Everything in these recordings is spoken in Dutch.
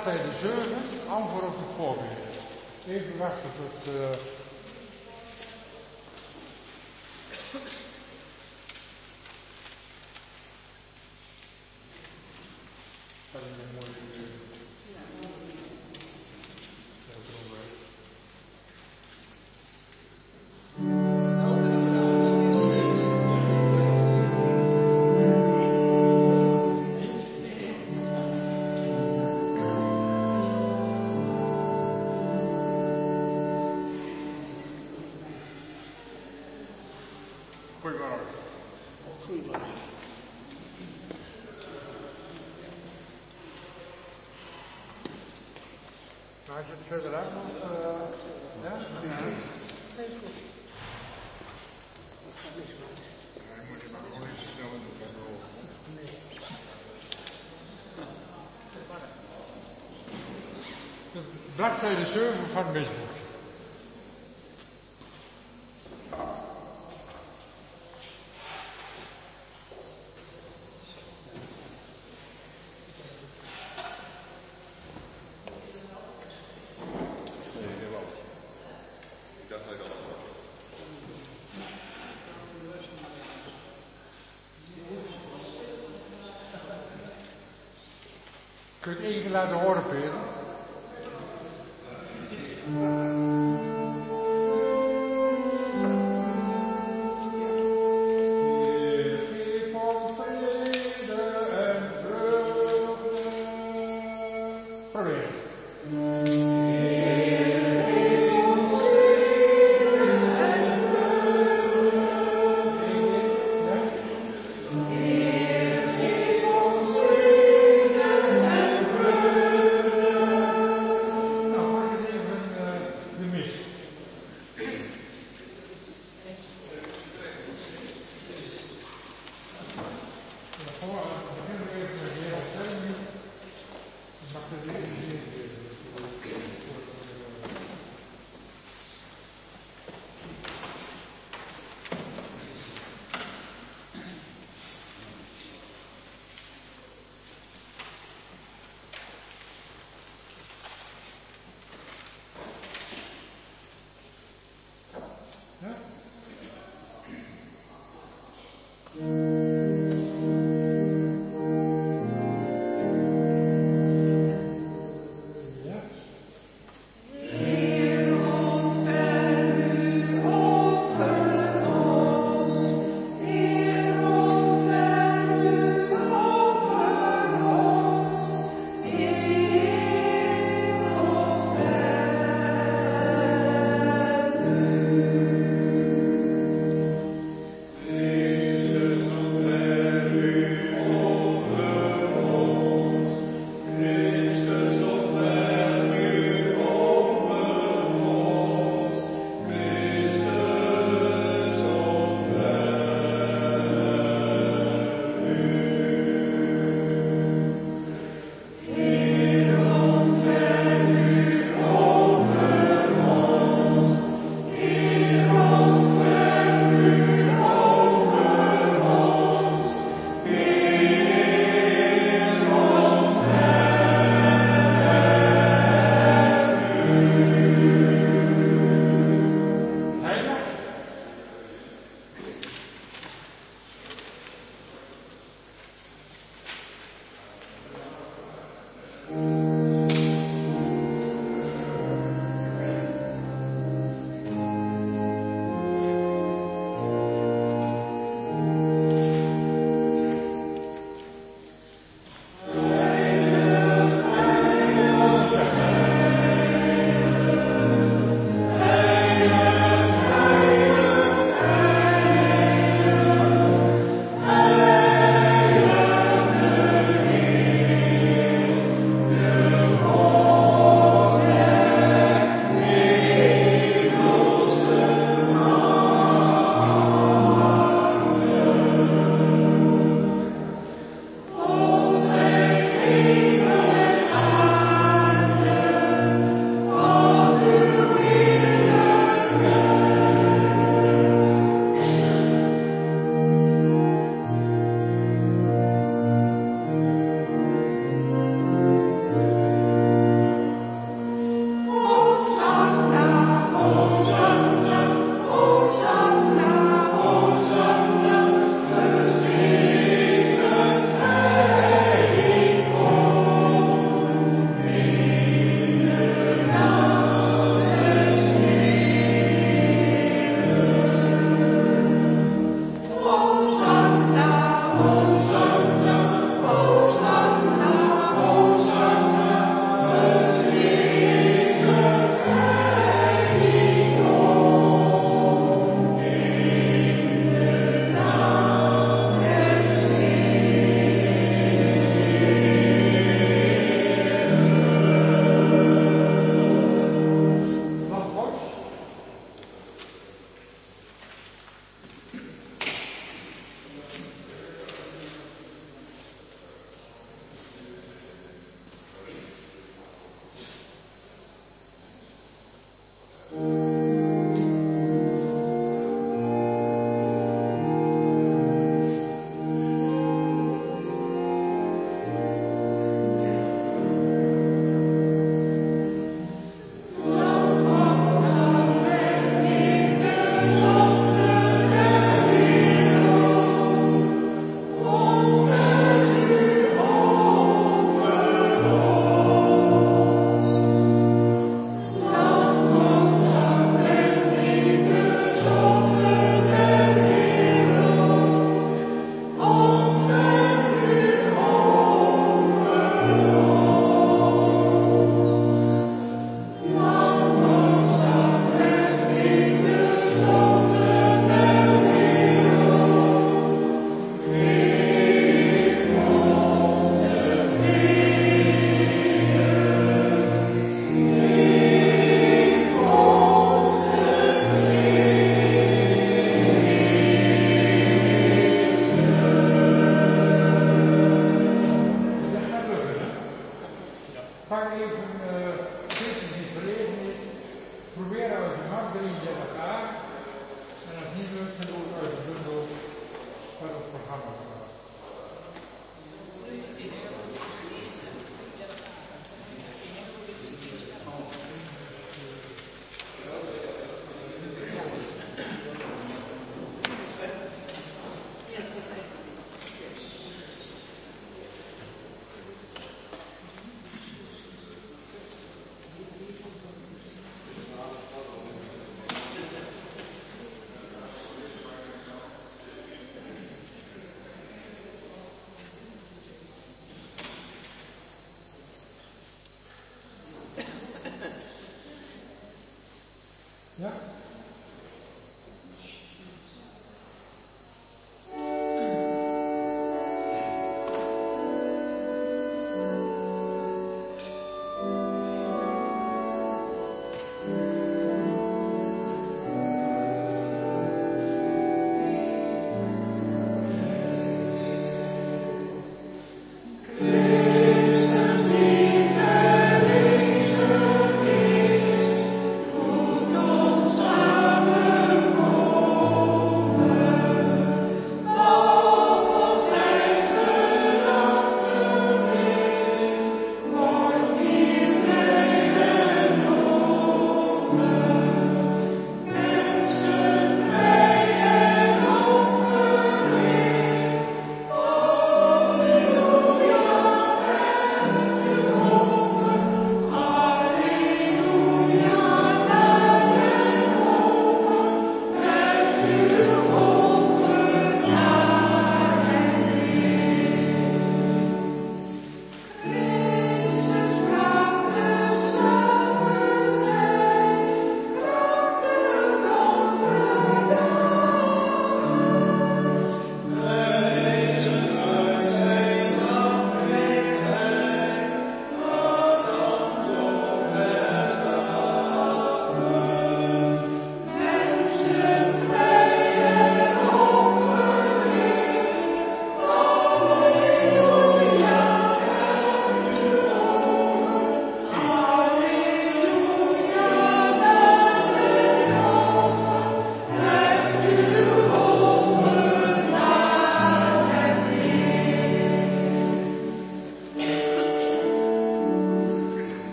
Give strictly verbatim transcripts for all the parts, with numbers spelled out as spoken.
bladzijde zeven, antwoord op de voorbeelden. Even wachten tot... Uh... Dat is een mooie... Goedemorgen. Goedemorgen. Maak je het verder af? Of, uh, ja? Ja. Nee, is goed. Dat gaat niet goed. Ja, je moet je maar gewoon eens snel doen. Nee. Bladzijde zeven van het misboekje. Kun je het even laten horen, Peter? Probeer het.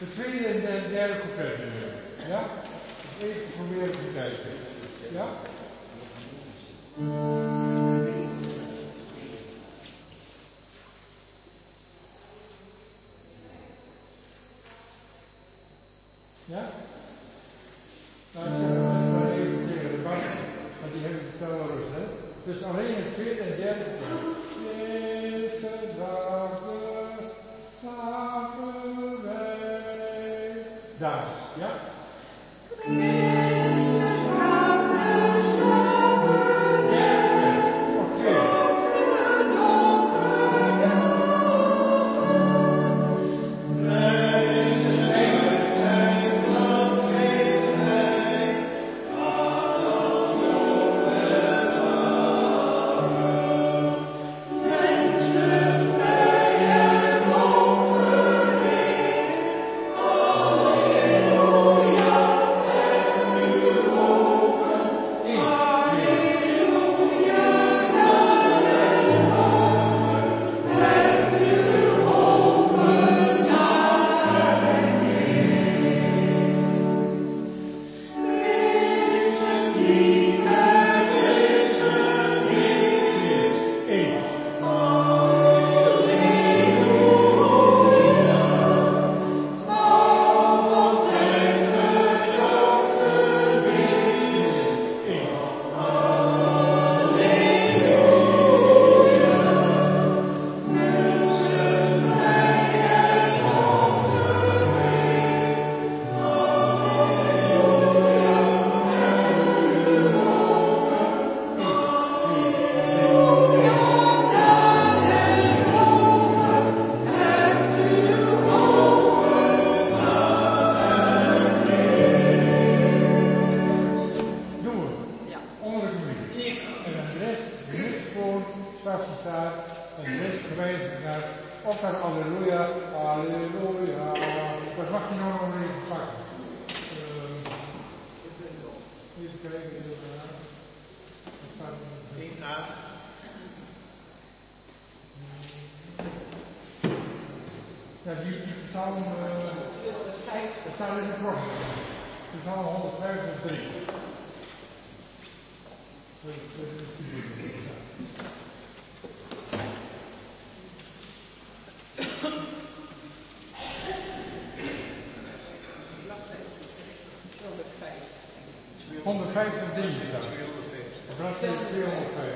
De tweede en de derde couplet. Ja? Even proberen te kijken. Ja? Ja? Nou, ik zeg het even tegen de bank, want die hebben het wel rust, hè? Dus alleen het tweede en derde couplet. Deze dagen slapen wij. Dames, ja? Ja, die, die psalm, uh, dat staat in de programma. Psalm honderdvijfentdrie. Dat is de studie. honderdvijfentdrie staat. Bladzijde tweehonderdvijf.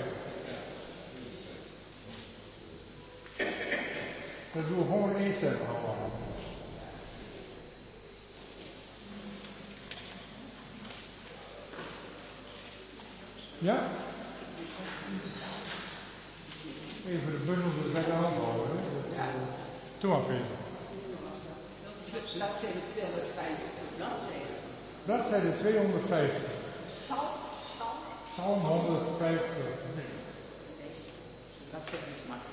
Dat doen we gewoon één stem allemaal. Ja? Even de bundel er bij de hand houden. Ja. Doe maar, Peter. Bladzijde tweehonderdvijftig. Bladzijde. Bladzijde tweehonderdvijftig. Psalm, psalm. Psalm honderdvijftig. Nee. Dat is makkelijk.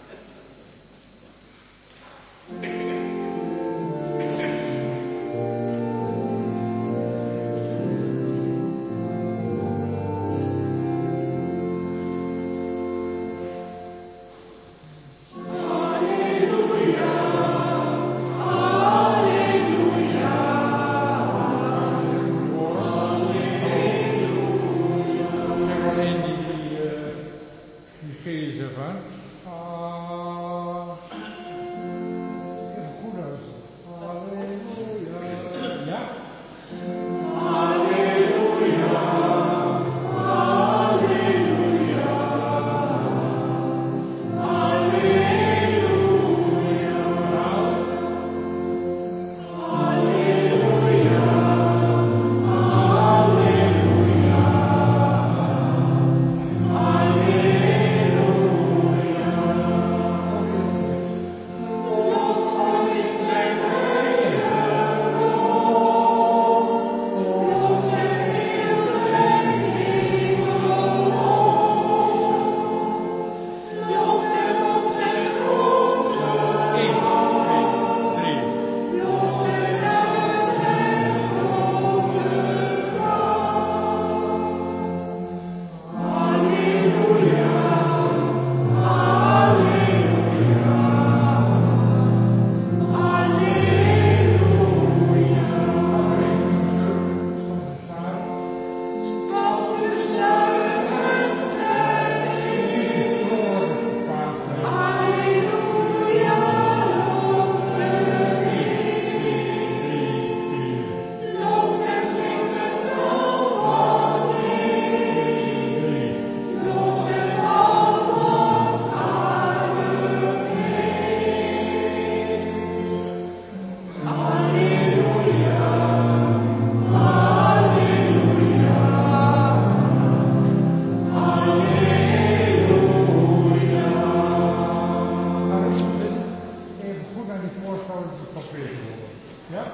Ja?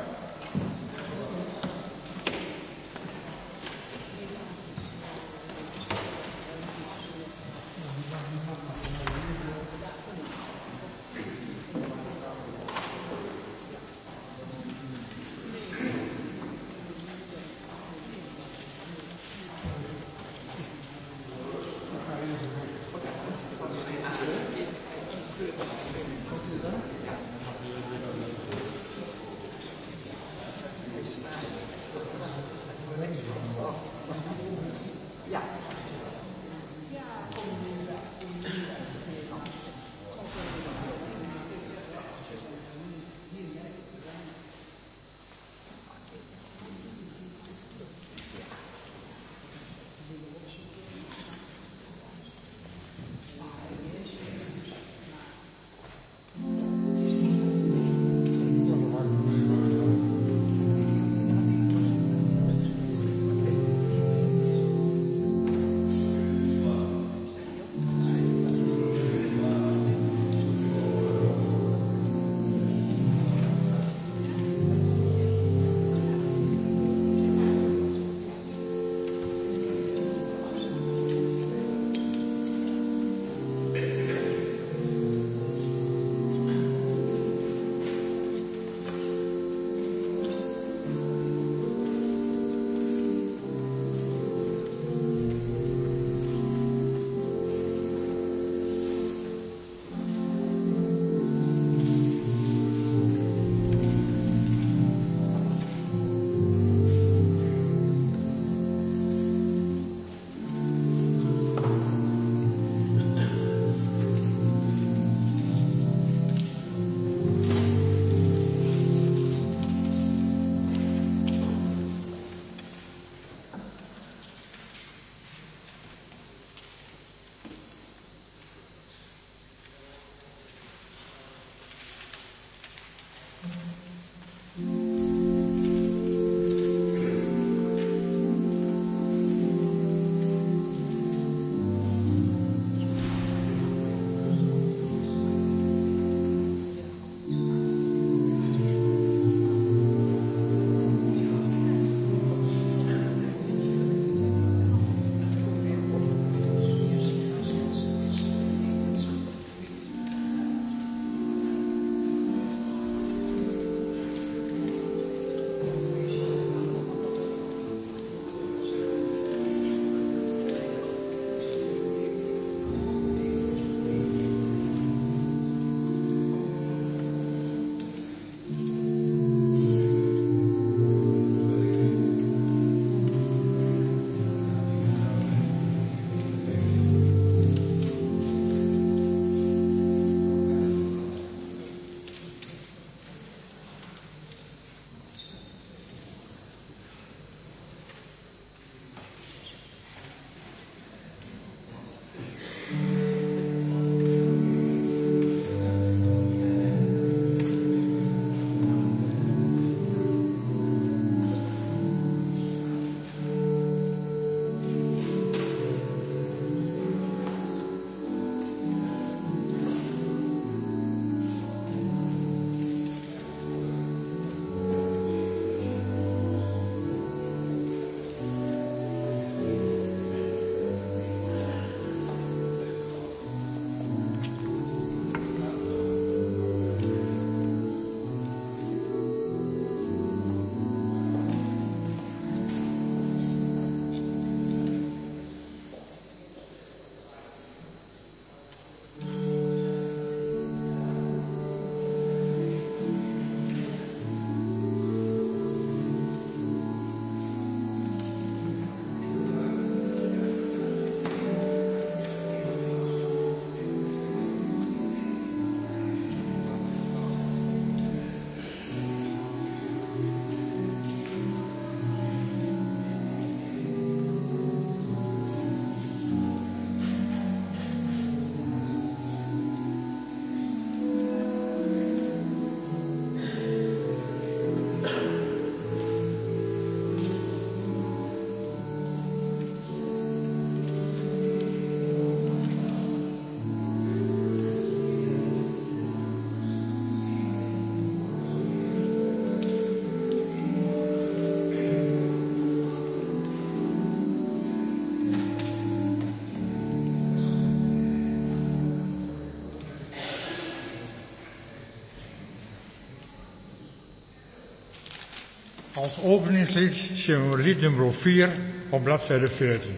Als openingslied zingen we lied nummer vier op bladzijde veertien.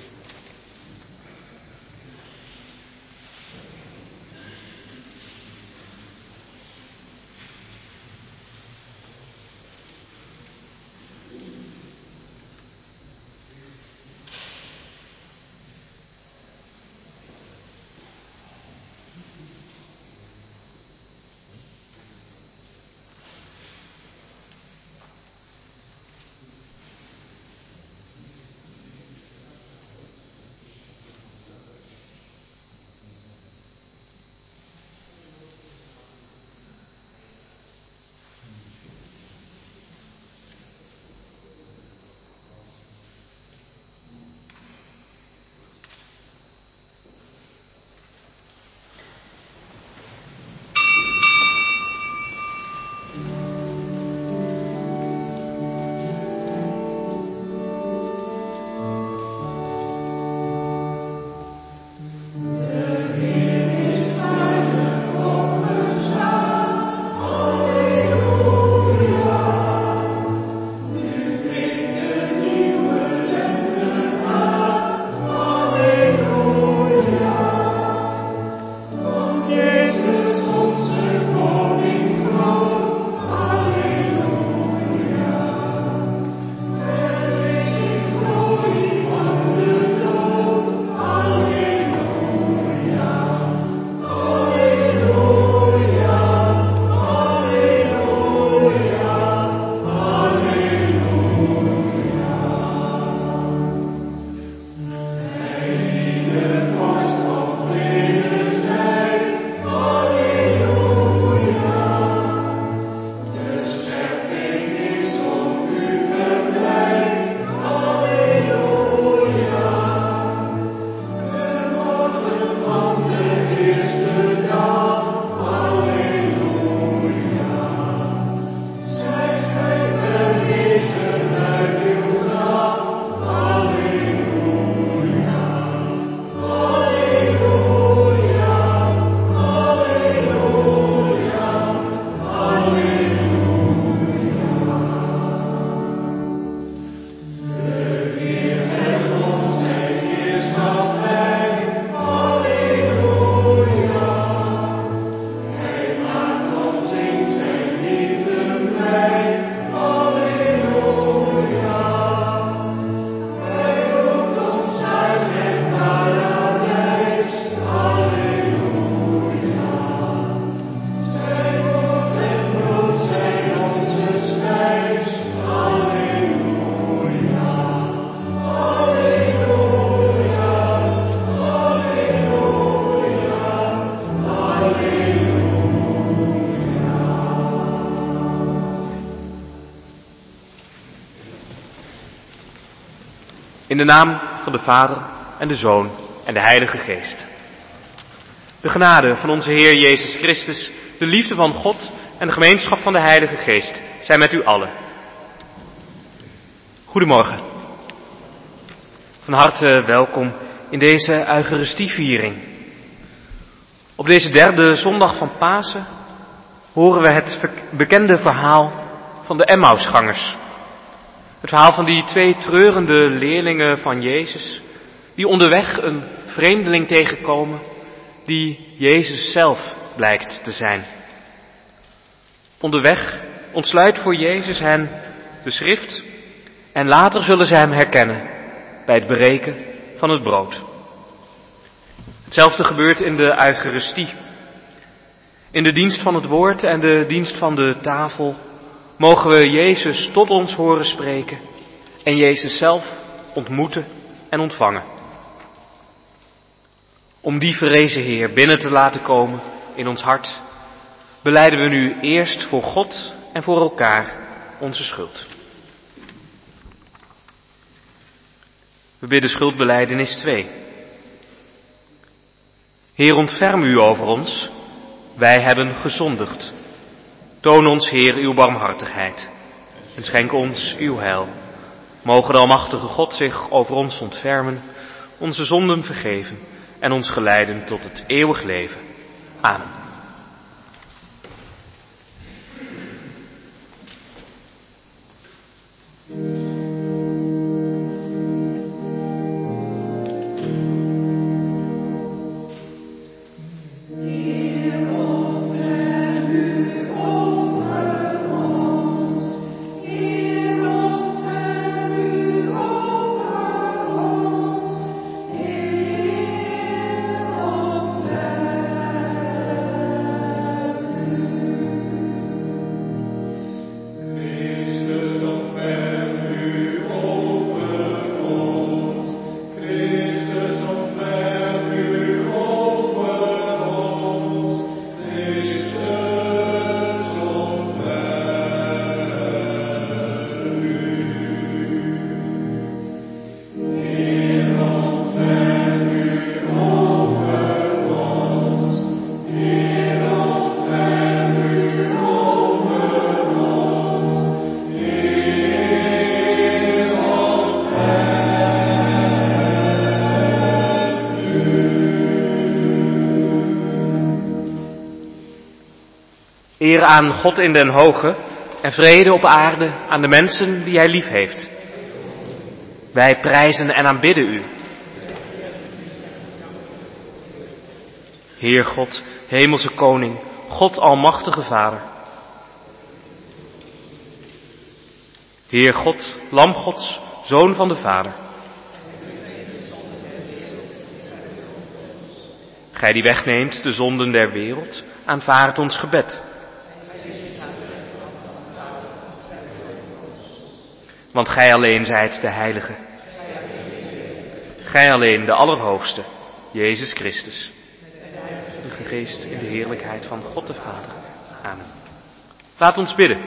In de naam van de Vader en de Zoon en de Heilige Geest. De genade van onze Heer Jezus Christus, de liefde van God en de gemeenschap van de Heilige Geest zijn met u allen. Goedemorgen. Van harte welkom in deze Eucharistieviering. Op deze derde zondag van Pasen horen we het bekende verhaal van de Emmausgangers. Het verhaal van die twee treurende leerlingen van Jezus, die onderweg een vreemdeling tegenkomen, die Jezus zelf blijkt te zijn. Onderweg ontsluit voor Jezus hen de schrift en later zullen ze hem herkennen bij het breken van het brood. Hetzelfde gebeurt in de Eucharistie. In de dienst van het woord en de dienst van de tafel mogen we Jezus tot ons horen spreken en Jezus zelf ontmoeten en ontvangen. Om die verrezen Heer binnen te laten komen in ons hart, belijden we nu eerst voor God en voor elkaar onze schuld. We bidden schuldbelijdenis twee. Heer, ontferm u over ons, wij hebben gezondigd. Toon ons, Heer, uw barmhartigheid en schenk ons uw heil. Mogen de almachtige God zich over ons ontfermen, onze zonden vergeven en ons geleiden tot het eeuwig leven. Amen. Eer aan God in den hoge en vrede op aarde aan de mensen die hij lief heeft. Wij prijzen en aanbidden u. Heer God, hemelse koning, God almachtige Vader. Heer God, Lam Gods, Zoon van de Vader. Gij die wegneemt de zonden der wereld, aanvaardt ons gebed. Want gij alleen zijt de Heilige. Gij alleen de Allerhoogste, Jezus Christus. De Geest in de heerlijkheid van God de Vader. Amen. Laat ons bidden.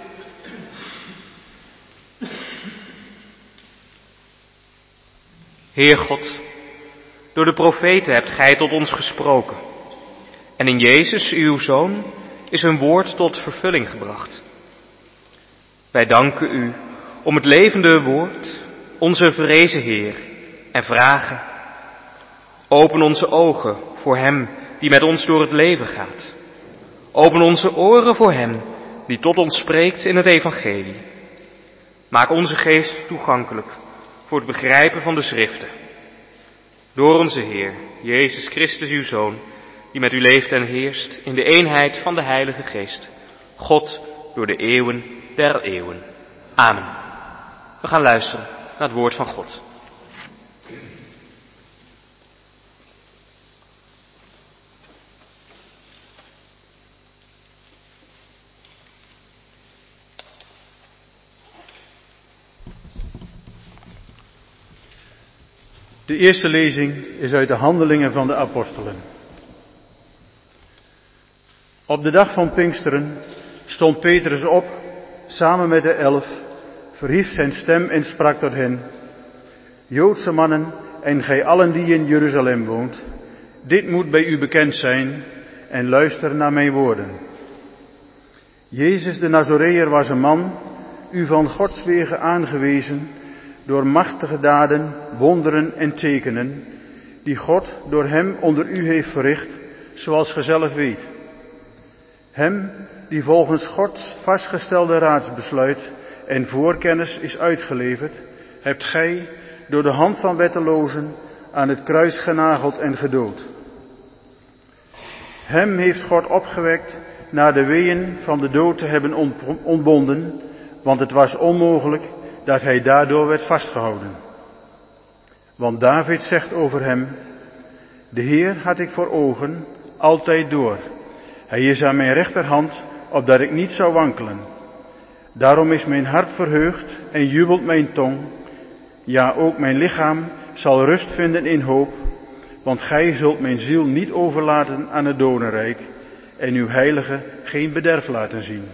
Heer God, door de profeten hebt gij tot ons gesproken. En in Jezus, uw Zoon, is hun woord tot vervulling gebracht. Wij danken u om het levende woord, onze verrezen Heer, en vragen: open onze ogen voor hem die met ons door het leven gaat. Open onze oren voor hem die tot ons spreekt in het evangelie. Maak onze geest toegankelijk voor het begrijpen van de schriften. Door onze Heer, Jezus Christus uw Zoon, die met u leeft en heerst in de eenheid van de Heilige Geest, God door de eeuwen der eeuwen. Amen. We gaan luisteren naar het woord van God. De eerste lezing is uit de Handelingen van de Apostelen. Op de dag van Pinksteren stond Petrus op, samen met de elf, verhief zijn stem en sprak tot hen: Joodse mannen en gij allen die in Jeruzalem woont, dit moet bij u bekend zijn en luister naar mijn woorden. Jezus de Nazoreër was een man, u van Gods wegen aangewezen, door machtige daden, wonderen en tekenen, die God door hem onder u heeft verricht, zoals ge zelf weet. Hem die volgens Gods vastgestelde raadsbesluit en voorkennis is uitgeleverd, hebt gij door de hand van wettelozen aan het kruis genageld en gedood. Hem heeft God opgewekt na de weeën van de dood te hebben ontbonden, want het was onmogelijk dat hij daardoor werd vastgehouden. Want David zegt over hem: de Heer had ik voor ogen, altijd door. Hij is aan mijn rechterhand, opdat ik niet zou wankelen. Daarom is mijn hart verheugd en jubelt mijn tong. Ja, ook mijn lichaam zal rust vinden in hoop, want gij zult mijn ziel niet overlaten aan het dodenrijk en uw heilige geen bederf laten zien.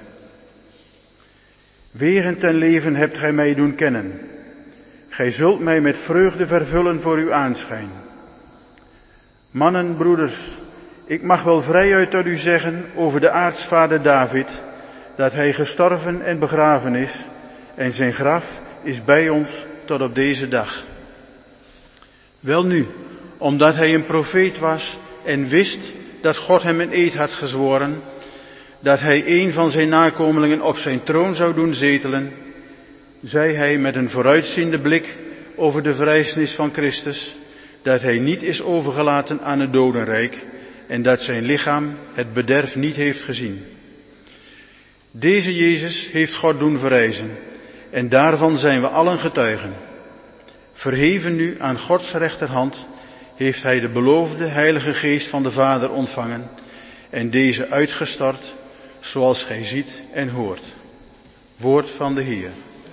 Wegen ten leven hebt gij mij doen kennen. Gij zult mij met vreugde vervullen voor uw aanschijn. Mannen, broeders, ik mag wel vrijuit tot u zeggen over de aartsvader David, dat hij gestorven en begraven is, en zijn graf is bij ons tot op deze dag. Welnu, omdat hij een profeet was en wist dat God hem een eed had gezworen, dat hij een van zijn nakomelingen op zijn troon zou doen zetelen, zei hij met een vooruitziende blik over de verrijzenis van Christus, dat hij niet is overgelaten aan het dodenrijk en dat zijn lichaam het bederf niet heeft gezien. Deze Jezus heeft God doen verrijzen en daarvan zijn we allen getuigen. Verheven nu aan Gods rechterhand heeft hij de beloofde Heilige Geest van de Vader ontvangen en deze uitgestort, zoals gij ziet en hoort. Woord van de Heer.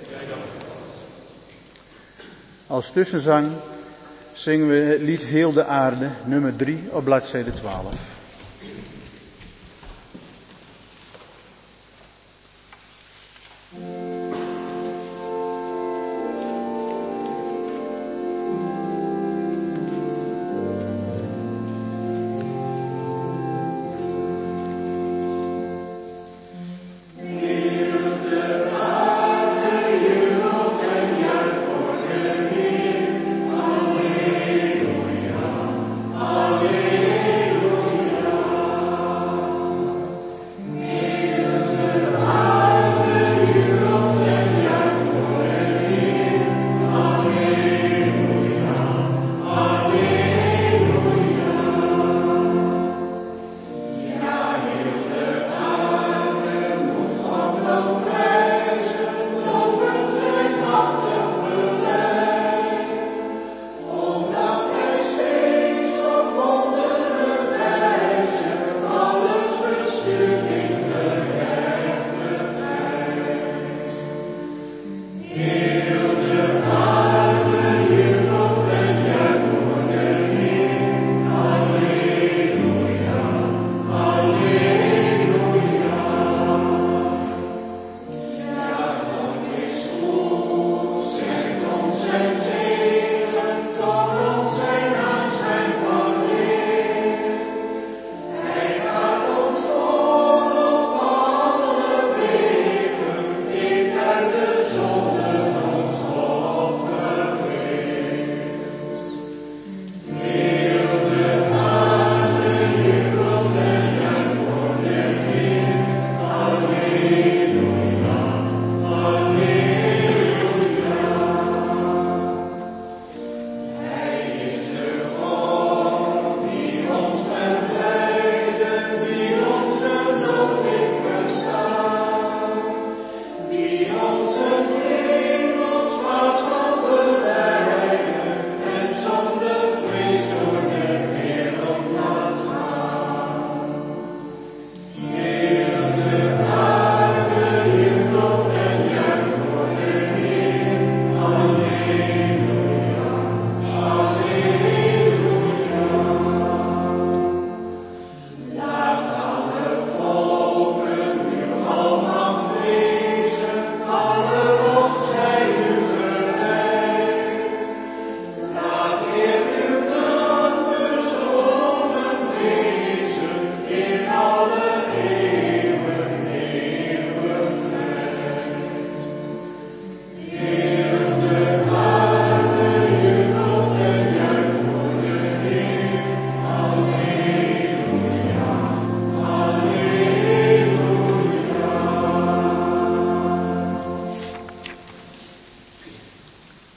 Als tussenzang zingen we het lied Heel de aarde, nummer drie op bladzijde twaalf. Alleluia, alleluia.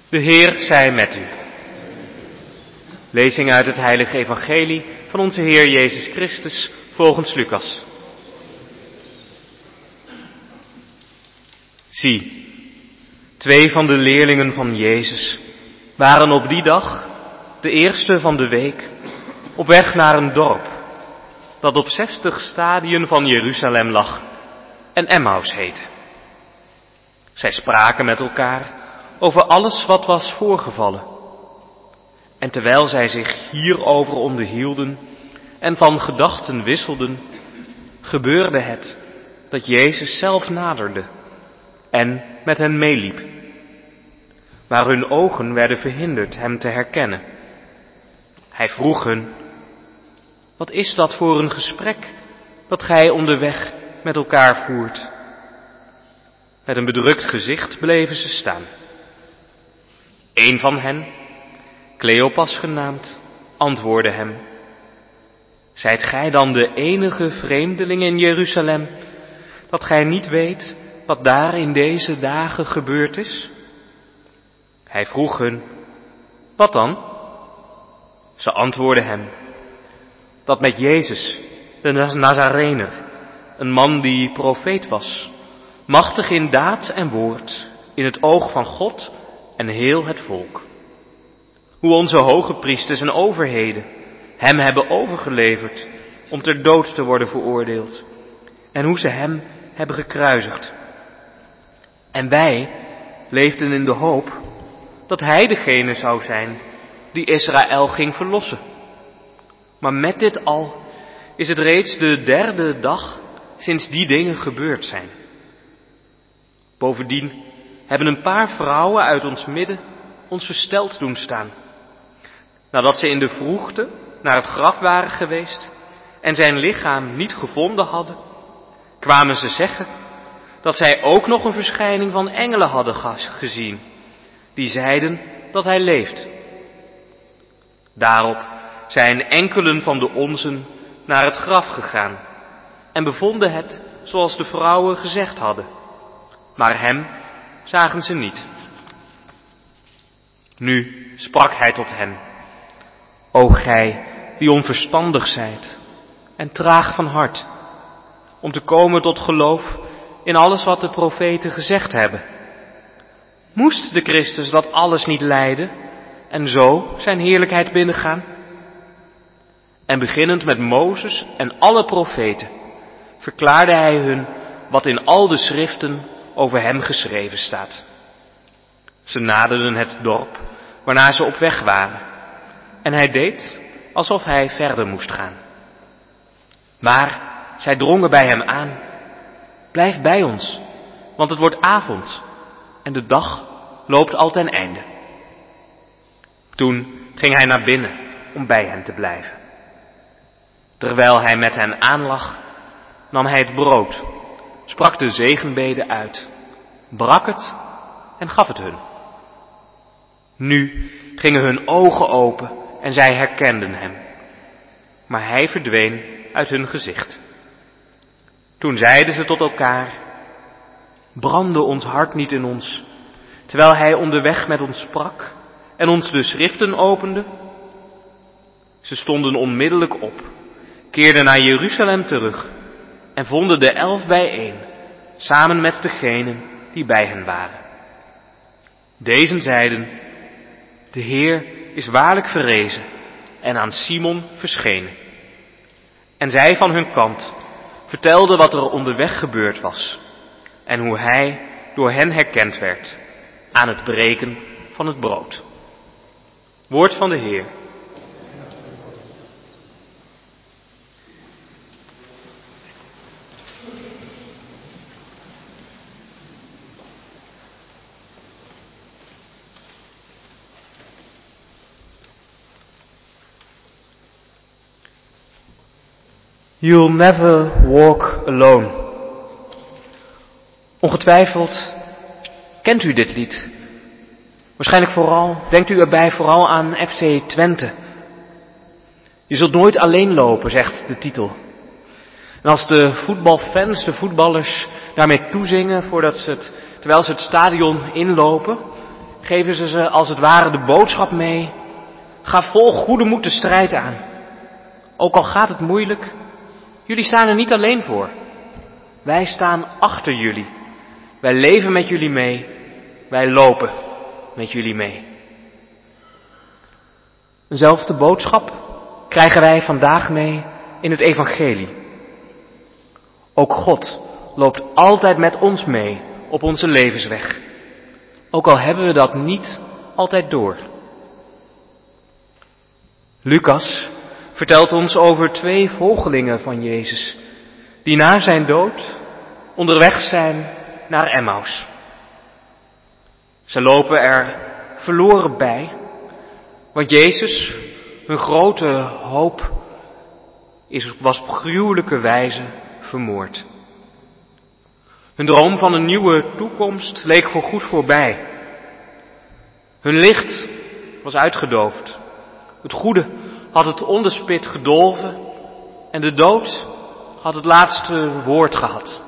De Heer zij met u. Lezing uit het heilige evangelie van onze Heer Jezus Christus volgens Lucas. Zie, twee van de leerlingen van Jezus waren op die dag, de eerste van de week, op weg naar een dorp dat op zestig stadien van Jeruzalem lag en Emmaus heette. Zij spraken met elkaar over alles wat was voorgevallen. En terwijl zij zich hierover onderhielden en van gedachten wisselden, gebeurde het dat Jezus zelf naderde en met hen meeliep. Maar hun ogen werden verhinderd hem te herkennen. Hij vroeg hun: wat is dat voor een gesprek dat gij onderweg met elkaar voert? Met een bedrukt gezicht bleven ze staan. Een van hen, Kleopas genaamd, antwoordde hem: zijt gij dan de enige vreemdeling in Jeruzalem, dat gij niet weet wat daar in deze dagen gebeurd is? Hij vroeg hun: wat dan? Ze antwoordden hem: dat met Jezus, de Nazarener, een man die profeet was, machtig in daad en woord, in het oog van God en heel het volk. Hoe onze hoge priesters en overheden hem hebben overgeleverd om ter dood te worden veroordeeld, en hoe ze hem hebben gekruisigd. En wij leefden in de hoop dat hij degene zou zijn die Israël ging verlossen. Maar met dit al is het reeds de derde dag sinds die dingen gebeurd zijn. Bovendien hebben een paar vrouwen uit ons midden ons versteld doen staan. Nadat ze in de vroegte naar het graf waren geweest en zijn lichaam niet gevonden hadden, kwamen ze zeggen dat zij ook nog een verschijning van engelen hadden gezien, die zeiden dat hij leeft. Daarop zijn enkelen van de onzen naar het graf gegaan en bevonden het zoals de vrouwen gezegd hadden, maar hem zagen ze niet. Nu sprak hij tot hen: o gij die onverstandig zijt en traag van hart, om te komen tot geloof in alles wat de profeten gezegd hebben. Moest de Christus dat alles niet lijden en zo zijn heerlijkheid binnengaan? En beginnend met Mozes en alle profeten verklaarde hij hun wat in al de schriften over hem geschreven staat. Ze naderden het dorp waarnaar ze op weg waren, en hij deed alsof hij verder moest gaan. Maar zij drongen bij hem aan: blijf bij ons, want het wordt avond en de dag loopt al ten einde. Toen ging hij naar binnen om bij hen te blijven. Terwijl hij met hen aanlag, nam hij het brood, sprak de zegenbede uit, brak het en gaf het hun. Nu gingen hun ogen open en zij herkenden hem, maar hij verdween uit hun gezicht. Toen zeiden ze tot elkaar: brandde ons hart niet in ons, terwijl hij onderweg met ons sprak en ons de schriften opende? Ze stonden onmiddellijk op, keerden naar Jeruzalem terug en vonden de elf bijeen, samen met degenen die bij hen waren. Dezen zeiden: de Heer is waarlijk verrezen en aan Simon verschenen. En zij van hun kant vertelden wat er onderweg gebeurd was en hoe hij door hen herkend werd aan het breken van het brood. Woord van de Heer. You'll never walk alone. Ongetwijfeld kent u dit lied. Waarschijnlijk vooral, denkt u erbij vooral aan F C Twente. Je zult nooit alleen lopen, zegt de titel. En als de voetbalfans, de voetballers daarmee toezingen voordat ze het, terwijl ze het stadion inlopen, geven ze ze als het ware de boodschap mee: ga vol goede moed de strijd aan. Ook al gaat het moeilijk, jullie staan er niet alleen voor. Wij staan achter jullie. Wij leven met jullie mee. Wij lopen met jullie mee. Eenzelfde boodschap krijgen wij vandaag mee in het evangelie. Ook God loopt altijd met ons mee op onze levensweg. Ook al hebben we dat niet altijd door. Lucas vertelt ons over twee volgelingen van Jezus, die na zijn dood onderweg zijn naar Emmaus. Ze lopen er verloren bij, want Jezus, hun grote hoop, is, was op gruwelijke wijze vermoord. Hun droom van een nieuwe toekomst leek voorgoed voorbij. Hun licht was uitgedoofd. Het goede had het onderspit gedolven en de dood had het laatste woord gehad.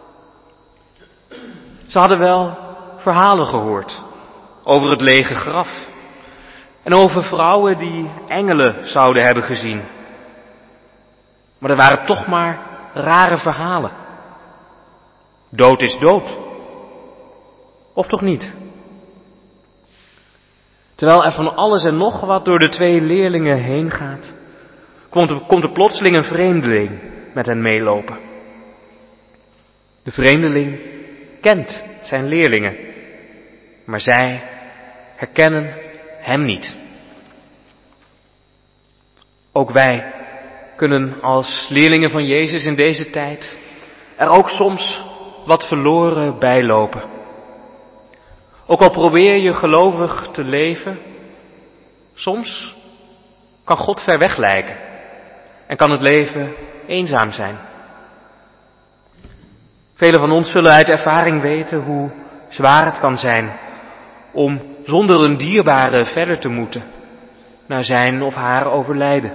Ze hadden wel verhalen gehoord over het lege graf en over vrouwen die engelen zouden hebben gezien. Maar er waren toch maar rare verhalen. Dood is dood. Of toch niet? Terwijl er van alles en nog wat door de twee leerlingen heen gaat, komt er, komt er plotseling een vreemdeling met hen meelopen. De vreemdeling kent zijn leerlingen, maar zij herkennen hem niet. Ook wij kunnen als leerlingen van Jezus in deze tijd er ook soms wat verloren bijlopen. Ook al probeer je gelovig te leven, soms kan God ver weg lijken en kan het leven eenzaam zijn. Velen van ons zullen uit ervaring weten hoe zwaar het kan zijn om zonder een dierbare verder te moeten naar zijn of haar overlijden.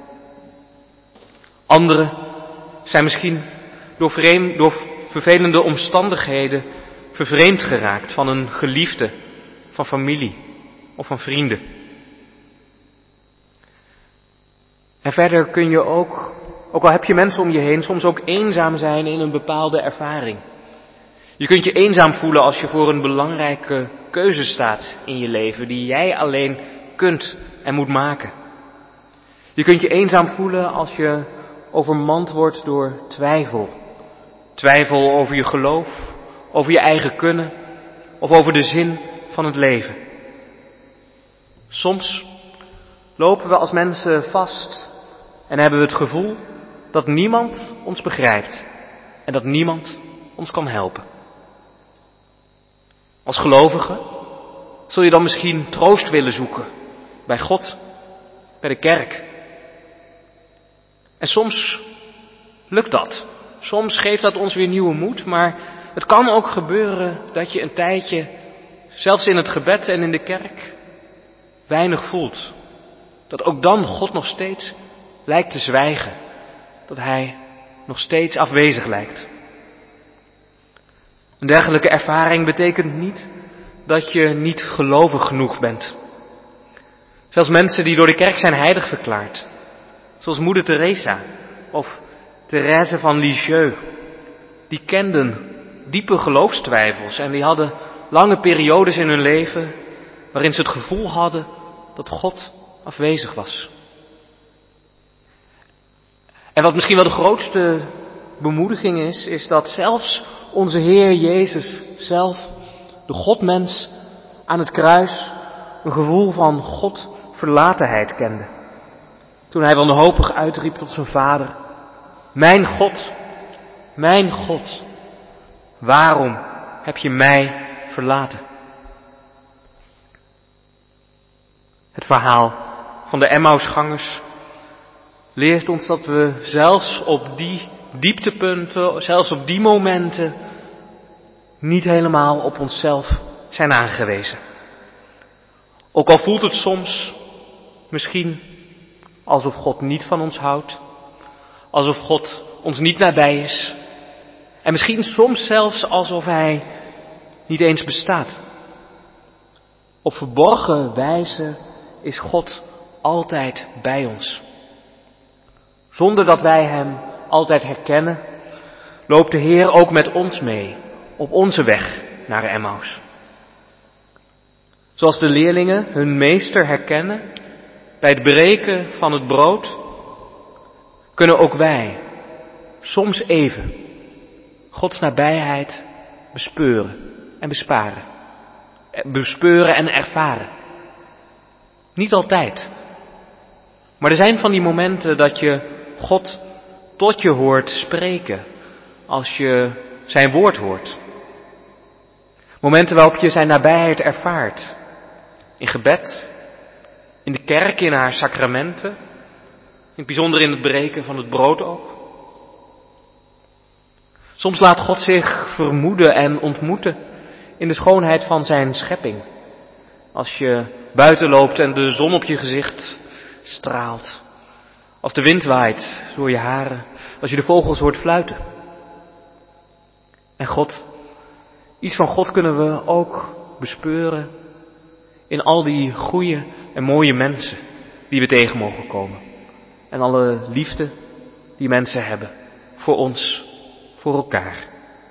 Anderen zijn misschien door, vreemd, door vervelende omstandigheden vervreemd geraakt van een geliefde, van familie of van vrienden. En verder kun je ook, ook al heb je mensen om je heen, soms ook eenzaam zijn in een bepaalde ervaring. Je kunt je eenzaam voelen als je voor een belangrijke keuze staat in je leven die jij alleen kunt en moet maken. Je kunt je eenzaam voelen als je overmand wordt door twijfel. Twijfel over je geloof, over je eigen kunnen of over de zin van het leven. Soms lopen we als mensen vast en hebben we het gevoel dat niemand ons begrijpt en dat niemand ons kan helpen. Als gelovige zul je dan misschien troost willen zoeken bij God, bij de kerk. En soms lukt dat. Soms geeft dat ons weer nieuwe moed, maar het kan ook gebeuren dat je een tijdje, zelfs in het gebed en in de kerk, weinig voelt. Dat ook dan God nog steeds lijkt te zwijgen. Dat Hij nog steeds afwezig lijkt. Een dergelijke ervaring betekent niet dat je niet gelovig genoeg bent. Zelfs mensen die door de kerk zijn heilig verklaard, zoals moeder Teresa of Thérèse van Lisieux, die kenden diepe geloofstwijfels en die hadden lange periodes in hun leven waarin ze het gevoel hadden dat God afwezig was. En wat misschien wel de grootste bemoediging is, is dat zelfs onze Heer Jezus zelf, de Godmens aan het kruis, een gevoel van Godverlatenheid kende. Toen hij wanhopig uitriep tot zijn Vader: Mijn God, mijn God, waarom heb je mij verlaten? Het verhaal van de Emmausgangers leert ons dat we zelfs op die dieptepunten, zelfs op die momenten, niet helemaal op onszelf zijn aangewezen. Ook al voelt het soms misschien alsof God niet van ons houdt, alsof God ons niet nabij is, en misschien soms zelfs alsof Hij niet eens bestaat. Op verborgen wijze is God altijd bij ons. Zonder dat wij Hem altijd herkennen, loopt de Heer ook met ons mee op onze weg naar Emmaus. Zoals de leerlingen hun meester herkennen bij het breken van het brood, kunnen ook wij soms even Gods nabijheid bespeuren en besparen. Bespeuren en ervaren. Niet altijd. Maar er zijn van die momenten dat je God tot je hoort spreken als je zijn woord hoort. Momenten waarop je zijn nabijheid ervaart. In gebed, in de kerk, in haar sacramenten, in het bijzonder in het breken van het brood ook. Soms laat God zich vermoeden en ontmoeten in de schoonheid van zijn schepping. Als je buiten loopt en de zon op je gezicht straalt. Als de wind waait door je haren. Als je de vogels hoort fluiten. En God, iets van God kunnen we ook bespeuren in al die goede en mooie mensen die we tegen mogen komen. En alle liefde die mensen hebben voor ons, voor elkaar.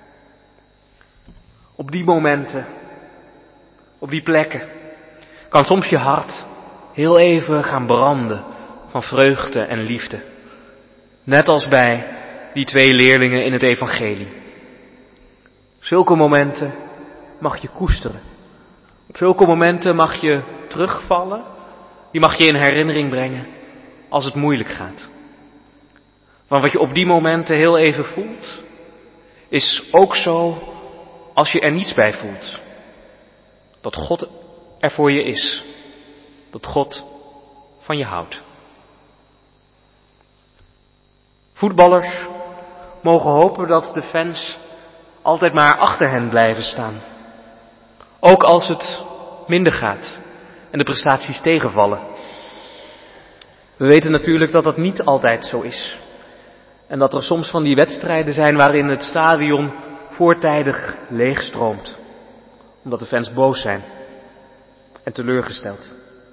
Op die momenten, op die plekken, kan soms je hart heel even gaan branden van vreugde en liefde. Net als bij die twee leerlingen in het evangelie. Zulke momenten mag je koesteren. Op zulke momenten mag je terugvallen. Die mag je in herinnering brengen als het moeilijk gaat. Want wat je op die momenten heel even voelt, is ook zo als je er niets bij voelt. Dat God er voor je is. Dat God van je houdt. Voetballers mogen hopen dat de fans altijd maar achter hen blijven staan. Ook als het minder gaat en de prestaties tegenvallen. We weten natuurlijk dat dat niet altijd zo is. En dat er soms van die wedstrijden zijn waarin het stadion voortijdig leegstroomt. Omdat de fans boos zijn en teleurgesteld.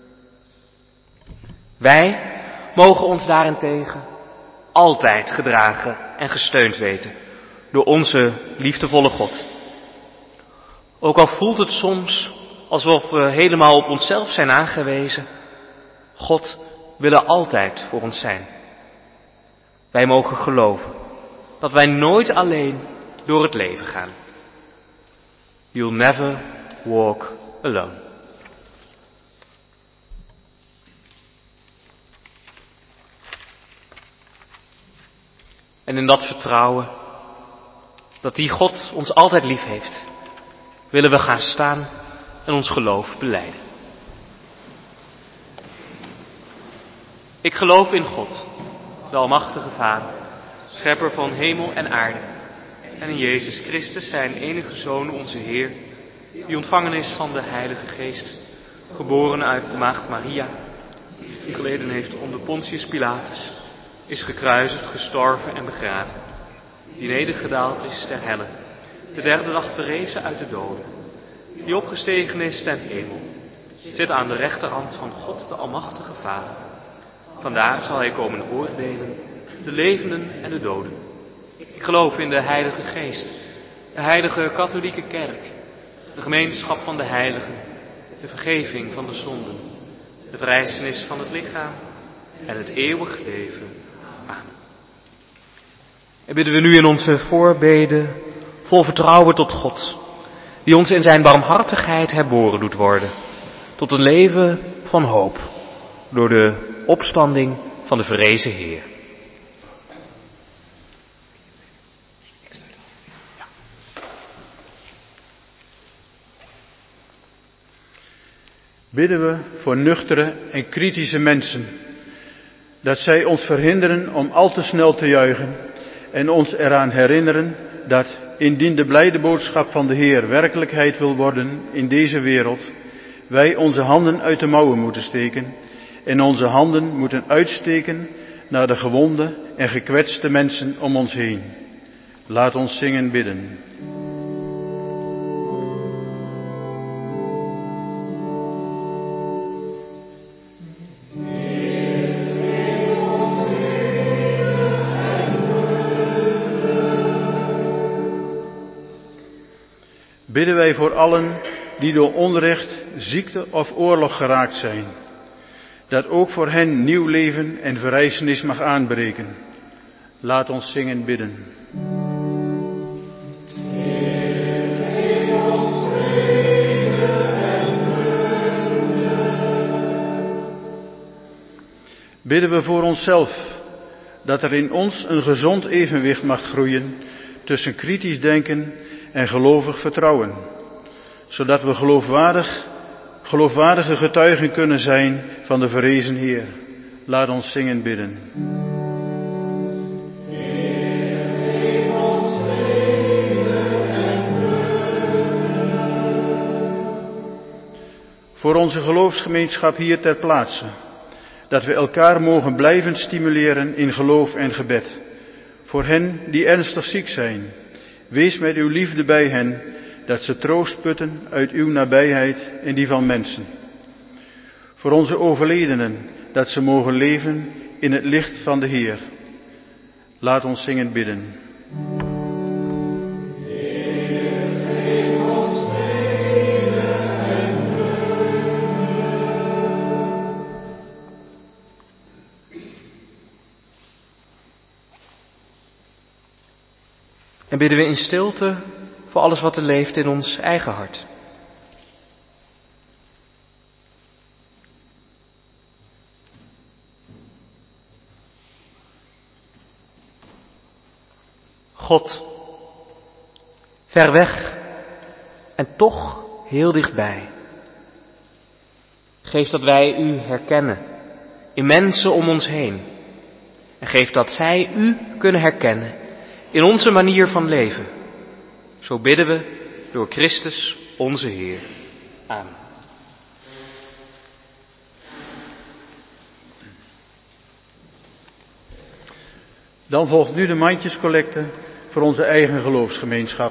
Wij mogen ons daarentegen altijd gedragen en gesteund weten door onze liefdevolle God. Ook al voelt het soms alsof we helemaal op onszelf zijn aangewezen, God wil er altijd voor ons zijn. Wij mogen geloven dat wij nooit alleen door het leven gaan. You'll never walk alone. En in dat vertrouwen, dat die God ons altijd lief heeft, willen we gaan staan en ons geloof belijden. Ik geloof in God, de Almachtige Vader, Schepper van hemel en aarde, en in Jezus Christus, zijn enige Zoon, onze Heer, die ontvangen is van de Heilige Geest, geboren uit de Maagd Maria, die geleden heeft onder Pontius Pilatus, is gekruisigd, gestorven en begraven, die nedergedaald is ter helle, de derde dag verrezen uit de doden, die opgestegen is ten hemel, zit aan de rechterhand van God, de Almachtige Vader. Vandaar zal hij komen oordelen, de levenden en de doden. Ik geloof in de Heilige Geest, de heilige katholieke kerk, de gemeenschap van de heiligen, de vergeving van de zonden, de verrijzenis van het lichaam en het eeuwig leven. Amen. En bidden we nu in onze voorbeden vol vertrouwen tot God, die ons in zijn barmhartigheid herboren doet worden, tot een leven van hoop, door de opstanding van de verrezen Heer. Bidden we voor nuchtere en kritische mensen, dat zij ons verhinderen om al te snel te juichen en ons eraan herinneren dat, indien de blijde boodschap van de Heer werkelijkheid wil worden in deze wereld, wij onze handen uit de mouwen moeten steken en onze handen moeten uitsteken naar de gewonde en gekwetste mensen om ons heen. Laat ons zingen bidden. bidden wij voor allen die door onrecht, ziekte of oorlog geraakt zijn, dat ook voor hen nieuw leven en verrijzenis mag aanbreken. Laat ons zingen bidden. Bidden we voor onszelf, dat er in ons een gezond evenwicht mag groeien tussen kritisch denken en gelovig vertrouwen, zodat we geloofwaardig, geloofwaardige getuigen kunnen zijn van de verrezen Heer. Laat ons zingen bidden. Voor onze geloofsgemeenschap hier ter plaatse, dat we elkaar mogen blijven stimuleren in geloof en gebed. Voor hen die ernstig ziek zijn, wees met uw liefde bij hen, dat ze troost putten uit uw nabijheid en die van mensen. Voor onze overledenen, dat ze mogen leven in het licht van de Heer. Laat ons zingen bidden. En bidden we in stilte voor alles wat er leeft in ons eigen hart. God, ver weg en toch heel dichtbij. Geef dat wij u herkennen in mensen om ons heen. En geef dat zij u kunnen herkennen in onze manier van leven. Zo bidden we door Christus onze Heer. Amen. Dan volgt nu de mandjescollecte voor onze eigen geloofsgemeenschap.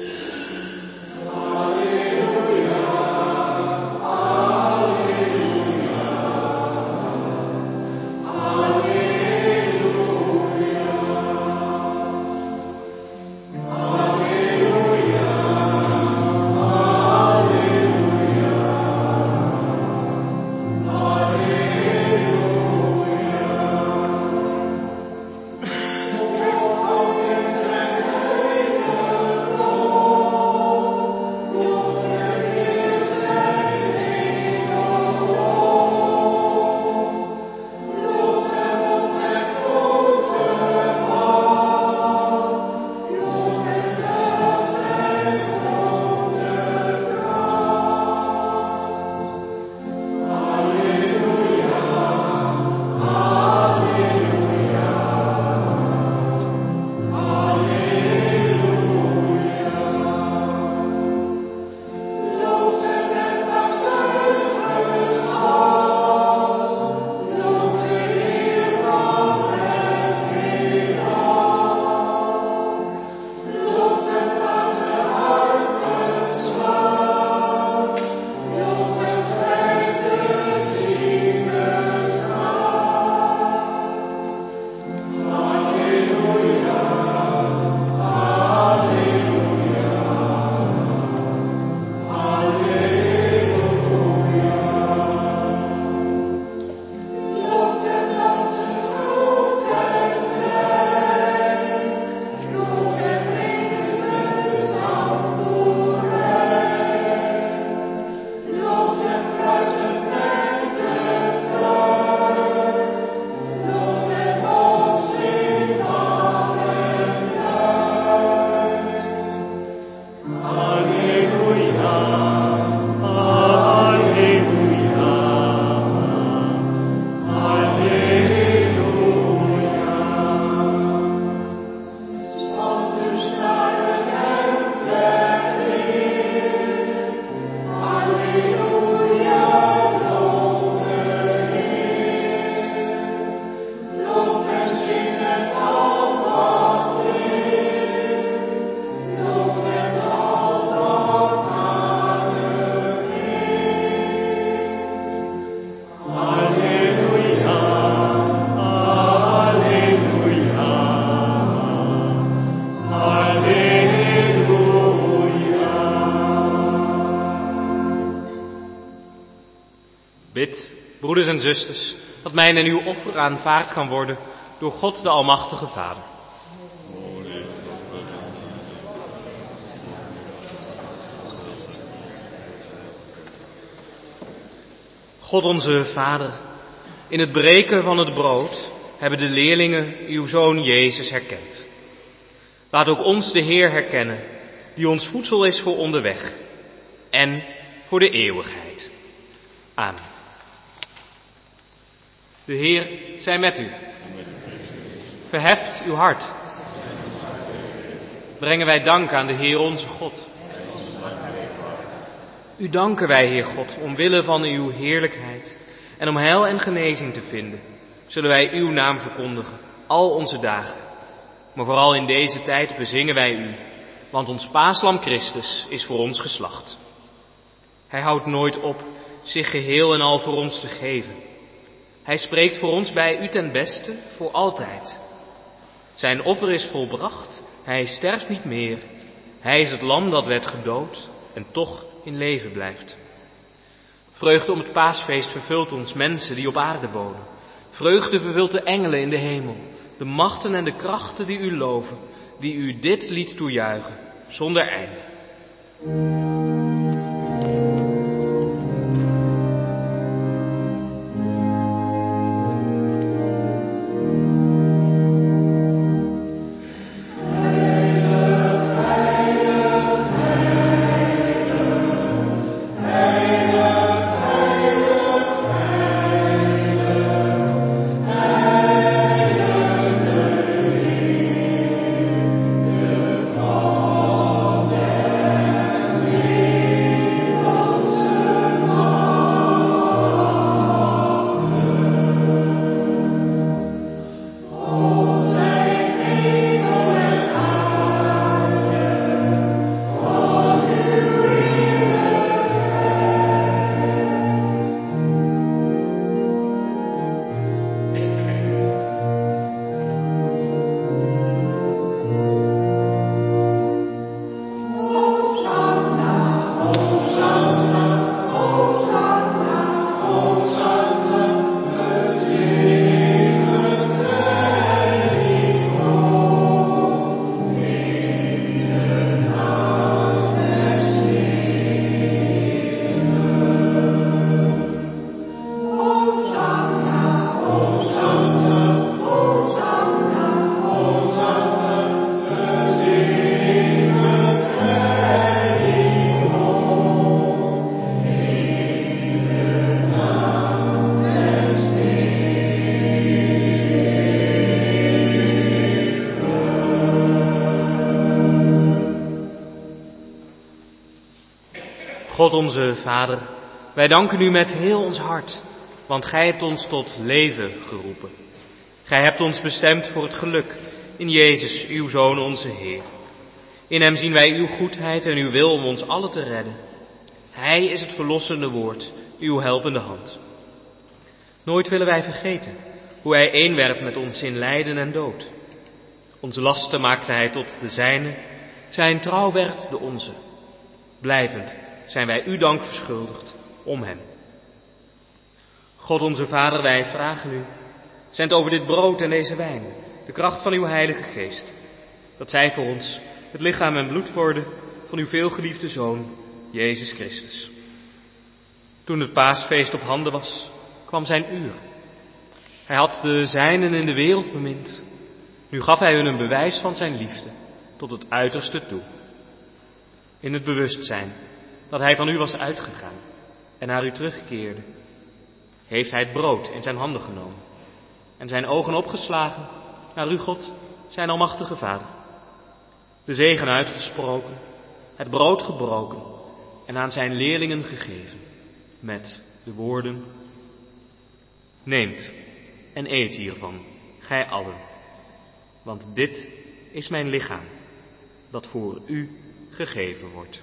Alleluia, alleluia. Broeders en zusters, dat mijn en uw offer aanvaard kan worden door God de Almachtige Vader. God onze Vader, in het breken van het brood hebben de leerlingen uw Zoon Jezus herkend. Laat ook ons de Heer herkennen, die ons voedsel is voor onderweg en voor de eeuwigheid. Amen. De Heer zij met u. Verheft uw hart. Brengen wij dank aan de Heer onze God. U danken wij, Heer God, omwille van uw heerlijkheid en om heil en genezing te vinden, zullen wij uw naam verkondigen, al onze dagen. Maar vooral in deze tijd bezingen wij u, want ons paaslam Christus is voor ons geslacht. Hij houdt nooit op zich geheel en al voor ons te geven. Hij spreekt voor ons bij u ten beste voor altijd. Zijn offer is volbracht, hij sterft niet meer. Hij is het lam dat werd gedood en toch in leven blijft. Vreugde om het paasfeest vervult ons mensen die op aarde wonen. Vreugde vervult de engelen in de hemel, de machten en de krachten die u loven, die u dit lied toejuichen, zonder einde. God onze Vader, wij danken u met heel ons hart, want gij hebt ons tot leven geroepen. Gij hebt ons bestemd voor het geluk in Jezus, uw Zoon, onze Heer. In hem zien wij uw goedheid en uw wil om ons allen te redden. Hij is het verlossende woord, uw helpende hand. Nooit willen wij vergeten hoe hij één werd met ons in lijden en dood. Onze lasten maakte hij tot de zijne, zijn trouw werd de onze. Blijvend zijn wij u dank verschuldigd om hem. God onze Vader, wij vragen u, zend over dit brood en deze wijn de kracht van uw Heilige Geest, dat zij voor ons het lichaam en bloed worden van uw veelgeliefde Zoon, Jezus Christus. Toen het paasfeest op handen was, kwam zijn uur. Hij had de zijnen in de wereld bemind. Nu gaf hij hun een bewijs van zijn liefde, tot het uiterste toe. In het bewustzijn dat hij van u was uitgegaan en naar u terugkeerde, heeft hij het brood in zijn handen genomen en zijn ogen opgeslagen naar u, God, zijn almachtige Vader. De zegen uitgesproken, het brood gebroken en aan zijn leerlingen gegeven met de woorden: neemt en eet hiervan, gij allen, want dit is mijn lichaam, dat voor u gegeven wordt.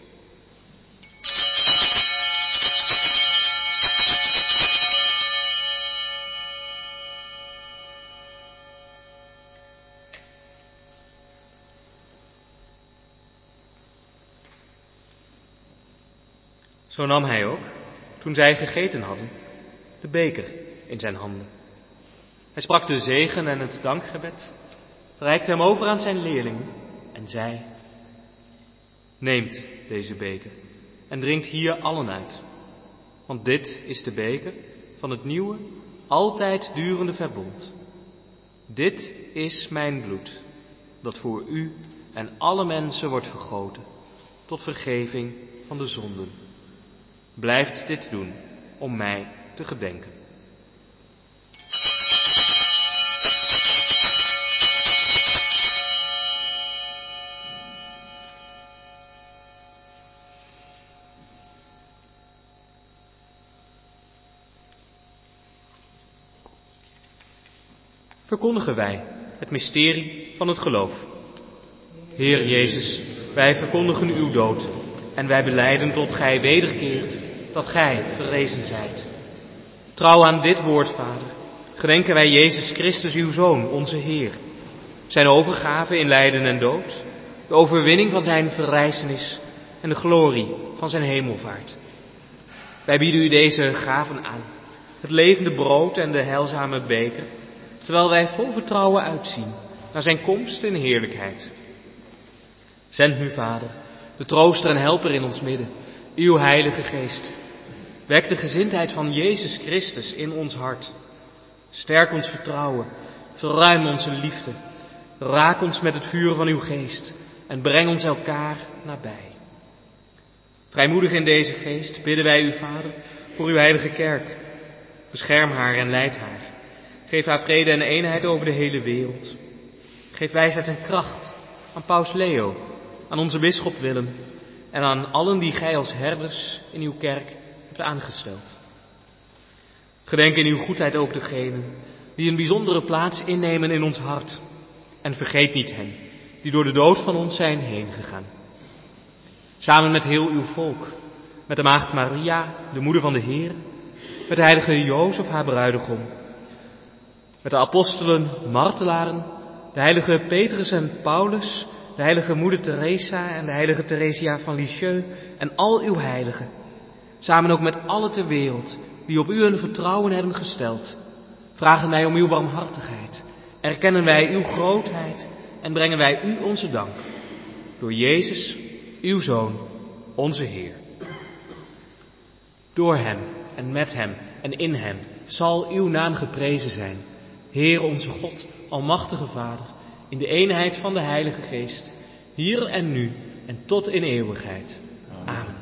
Zo nam hij ook, toen zij gegeten hadden, de beker in zijn handen. Hij sprak de zegen en het dankgebed, reikte hem over aan zijn leerlingen en zei: Neemt deze beker en drinkt hier allen uit. Want dit is de beker van het nieuwe, altijd durende verbond. Dit is mijn bloed, dat voor u en alle mensen wordt vergoten, tot vergeving van de zonden. Blijft dit doen om mij te gedenken. Verkondigen wij het mysterie van het geloof. Heer Jezus, wij verkondigen uw dood en wij belijden tot gij wederkeert, dat gij verrezen zijt. Trouw aan dit woord, Vader, gedenken wij Jezus Christus, uw Zoon, onze Heer. Zijn overgave in lijden en dood, de overwinning van zijn verrijzenis en de glorie van zijn hemelvaart. Wij bieden u deze gaven aan, het levende brood en de heilzame beker, terwijl wij vol vertrouwen uitzien naar zijn komst in heerlijkheid. Zend nu, Vader, de trooster en helper in ons midden, uw Heilige Geest. Wek de gezindheid van Jezus Christus in ons hart. Sterk ons vertrouwen, verruim onze liefde, raak ons met het vuur van uw geest en breng ons elkaar nabij. Vrijmoedig in deze geest bidden wij u, Vader, voor uw heilige kerk. Bescherm haar en leid haar. Geef haar vrede en eenheid over de hele wereld. Geef wijsheid en kracht aan Paus Leo, aan onze bisschop Willem en aan allen die gij als herders in uw kerk hebt aangesteld. Gedenk in uw goedheid ook degenen die een bijzondere plaats innemen in ons hart. En vergeet niet hen die door de dood van ons zijn heen gegaan. Samen met heel uw volk, met de maagd Maria, de moeder van de Heer, met de heilige Jozef, haar bruidegom, met de apostelen, martelaren, de heilige Petrus en Paulus, de heilige moeder Teresa en de heilige Theresia van Lisieux en al uw heiligen, samen ook met alle ter wereld die op u hun vertrouwen hebben gesteld, vragen wij om uw barmhartigheid, erkennen wij uw grootheid en brengen wij u onze dank. Door Jezus, uw Zoon, onze Heer. Door hem en met hem en in hem zal uw naam geprezen zijn, Heer onze God, almachtige Vader, in de eenheid van de Heilige Geest, hier en nu en tot in eeuwigheid. Amen.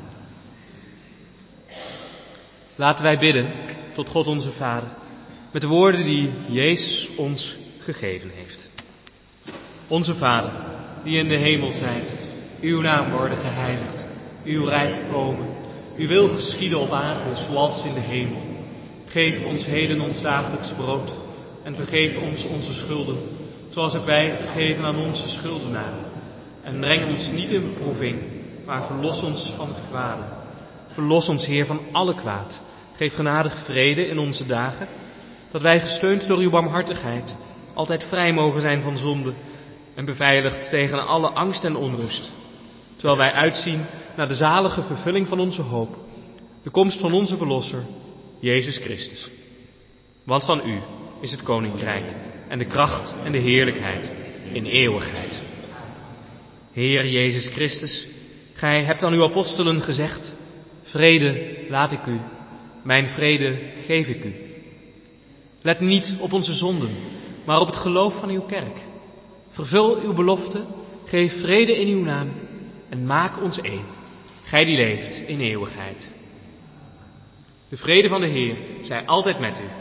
Laten wij bidden tot God onze Vader, met de woorden die Jezus ons gegeven heeft. Onze Vader, die in de hemel zijt, uw naam worden geheiligd, uw rijk komen, uw wil geschieden op aarde zoals in de hemel. Geef ons heden ons dagelijks brood en vergeef ons onze schulden, zoals ook wij vergeven aan onze schuldenaren. En breng ons niet in beproeving, maar verlos ons van het kwade. Verlos ons, Heer, van alle kwaad. Geef genadig vrede in onze dagen, dat wij gesteund door uw barmhartigheid altijd vrij mogen zijn van zonde en beveiligd tegen alle angst en onrust. Terwijl wij uitzien naar de zalige vervulling van onze hoop, de komst van onze Verlosser, Jezus Christus. Want van u is het koninkrijk en de kracht en de heerlijkheid in eeuwigheid. Heer Jezus Christus, gij hebt aan uw apostelen gezegd: vrede laat ik u, mijn vrede geef ik u. Let niet op onze zonden, maar op het geloof van uw kerk. Vervul uw belofte, geef vrede in uw naam en maak ons één, gij die leeft in eeuwigheid. De vrede van de Heer zij altijd met u.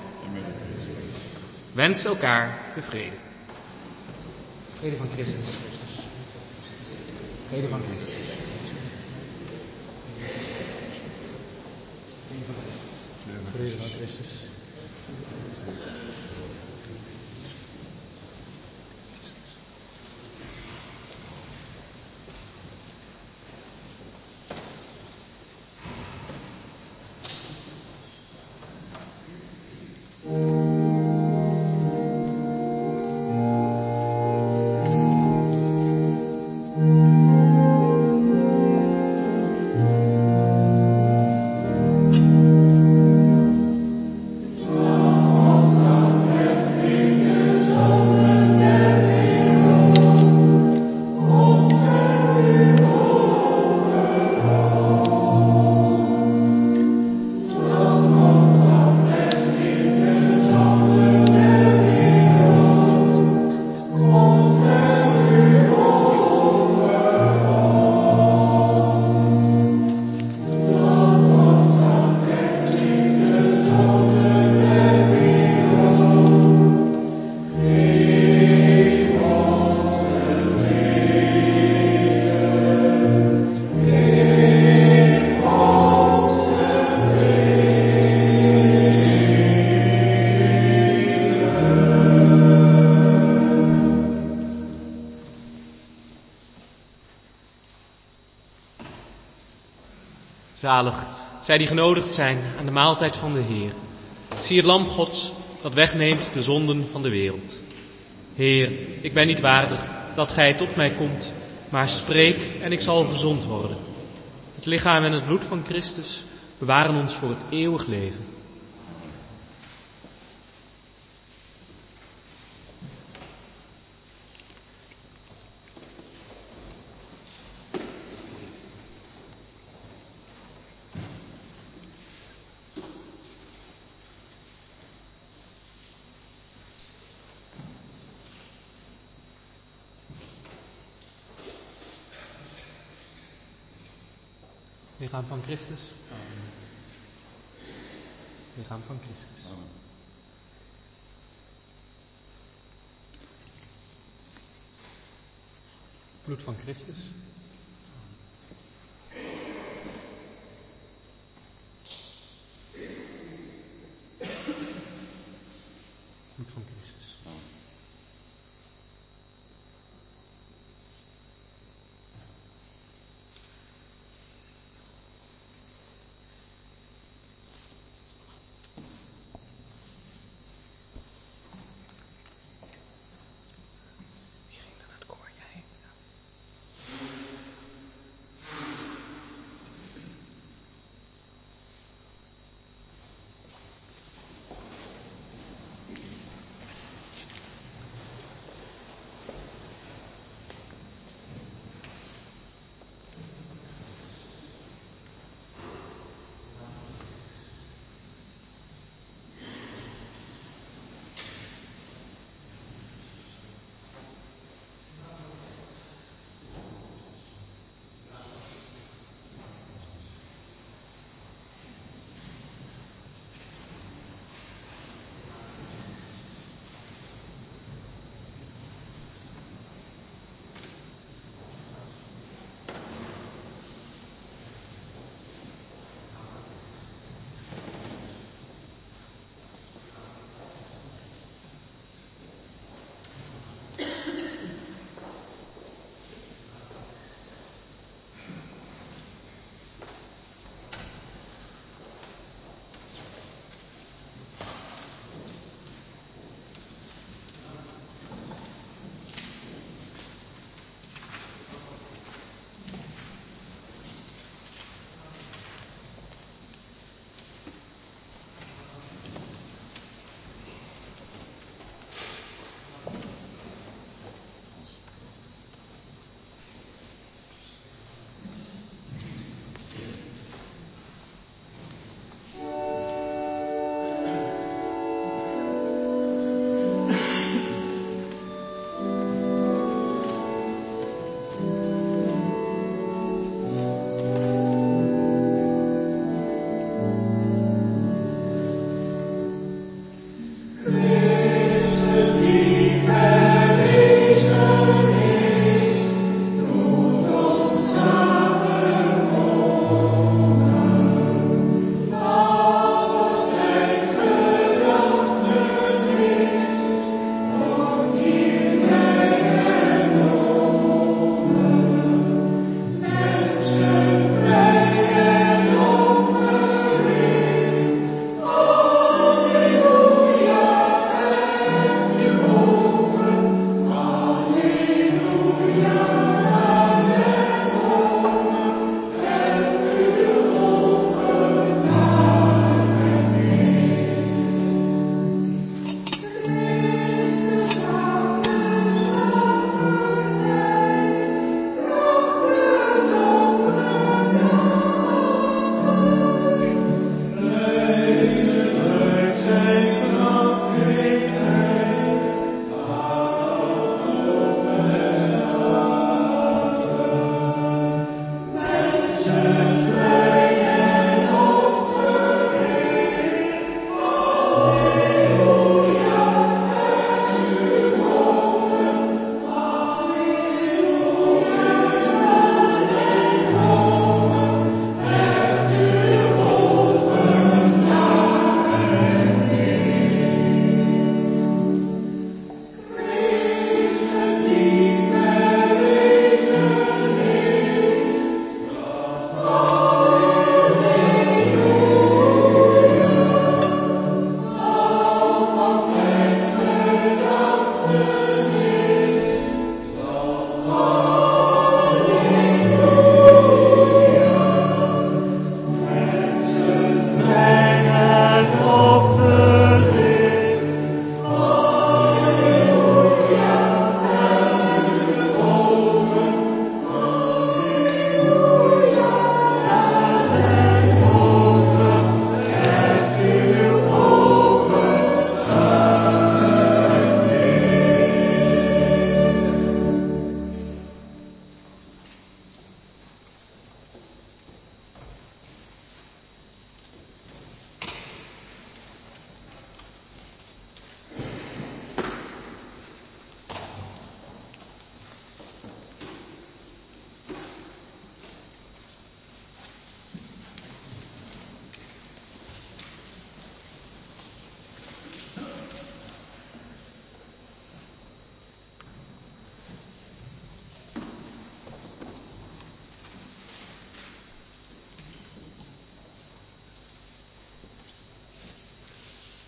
Wens elkaar de vrede. Vrede van Christus. Vrede van Christus. Vrede van Christus. Zalig zij die genodigd zijn aan de maaltijd van de Heer. Zie het lam Gods dat wegneemt de zonden van de wereld. Heer, ik ben niet waardig dat gij tot mij komt, maar spreek en ik zal gezond worden. Het lichaam en het bloed van Christus bewaren ons voor het eeuwig leven. Lichaam van Christus. Amen. Lichaam van Christus. Amen. Bloed van Christus. Bloed van Christus. Amen.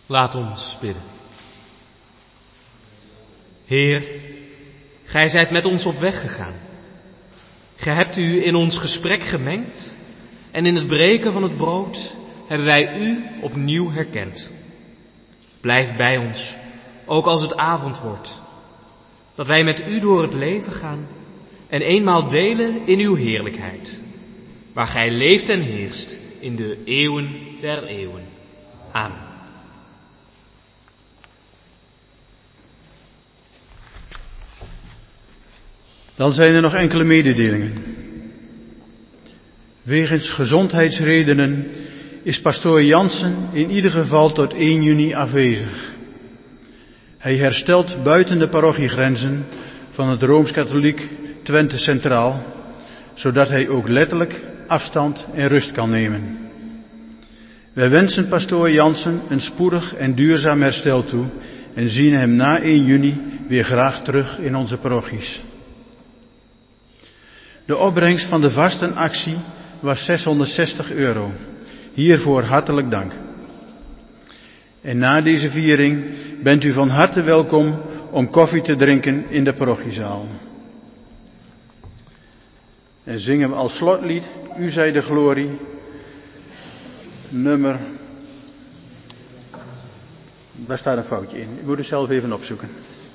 Laat ons bidden. Heer, gij zijt met ons op weg gegaan. Gij hebt u in ons gesprek gemengd en in het breken van het brood hebben wij u opnieuw herkend. Blijf bij ons, ook als het avond wordt, dat wij met u door het leven gaan en eenmaal delen in uw heerlijkheid, waar gij leeft en heerst in de eeuwen der eeuwen. Amen. Dan zijn er nog enkele mededelingen. Wegens gezondheidsredenen is pastoor Jansen in ieder geval tot één juni afwezig. Hij herstelt buiten de parochiegrenzen van het Rooms-Katholiek Twente Centraal, zodat hij ook letterlijk afstand en rust kan nemen. Wij wensen pastoor Jansen een spoedig en duurzaam herstel toe en zien hem na één juni weer graag terug in onze parochies. De opbrengst van de vastenactie was zeshonderdzestig euro. Hiervoor hartelijk dank. En na deze viering bent u van harte welkom om koffie te drinken in de parochiezaal. En zingen we als slotlied, U zij de glorie, nummer, daar staat een foutje in, ik moet het zelf even opzoeken.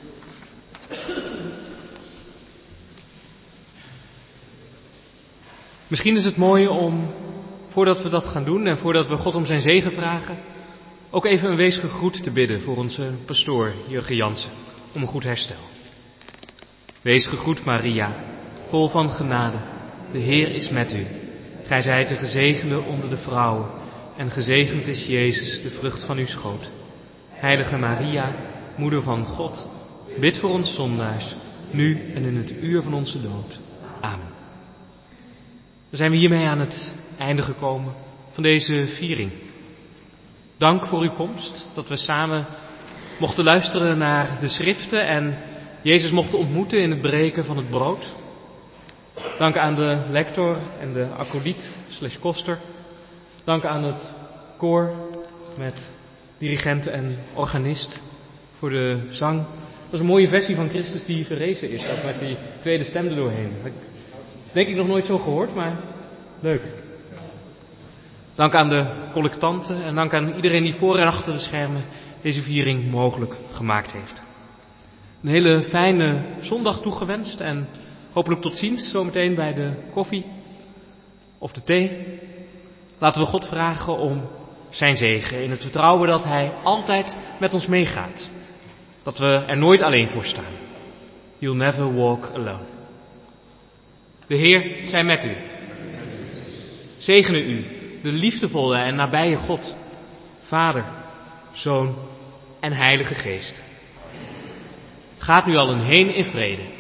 Misschien is het mooi om, voordat we dat gaan doen en voordat we God om zijn zegen vragen, ook even een weesgegroet te bidden voor onze pastoor Jurgen Jansen, om een goed herstel. Wees gegroet Maria, vol van genade, de Heer is met u. Gij zijt de gezegende onder de vrouwen en gezegend is Jezus, de vrucht van uw schoot. Heilige Maria, moeder van God, bid voor ons zondaars, nu en in het uur van onze dood. Amen. Dan zijn we hiermee aan het einde gekomen van deze viering. Dank voor uw komst, dat we samen mochten luisteren naar de schriften en Jezus mochten ontmoeten in het breken van het brood. Dank aan de lector en de acoliet slash koster. Dank aan het koor met dirigent en organist voor de zang. Dat is een mooie versie van Christus die verrezen is, ook met die tweede stem er doorheen. Denk ik nog nooit zo gehoord, maar leuk. Dank aan de collectanten en dank aan iedereen die voor en achter de schermen deze viering mogelijk gemaakt heeft. Een hele fijne zondag toegewenst en hopelijk tot ziens zometeen bij de koffie of de thee. Laten we God vragen om zijn zegen in het vertrouwen dat hij altijd met ons meegaat. Dat we er nooit alleen voor staan. You'll never walk alone. De Heer zij met u. Zegene u, de liefdevolle en nabije God, Vader, Zoon en Heilige Geest. Gaat nu allen heen in vrede.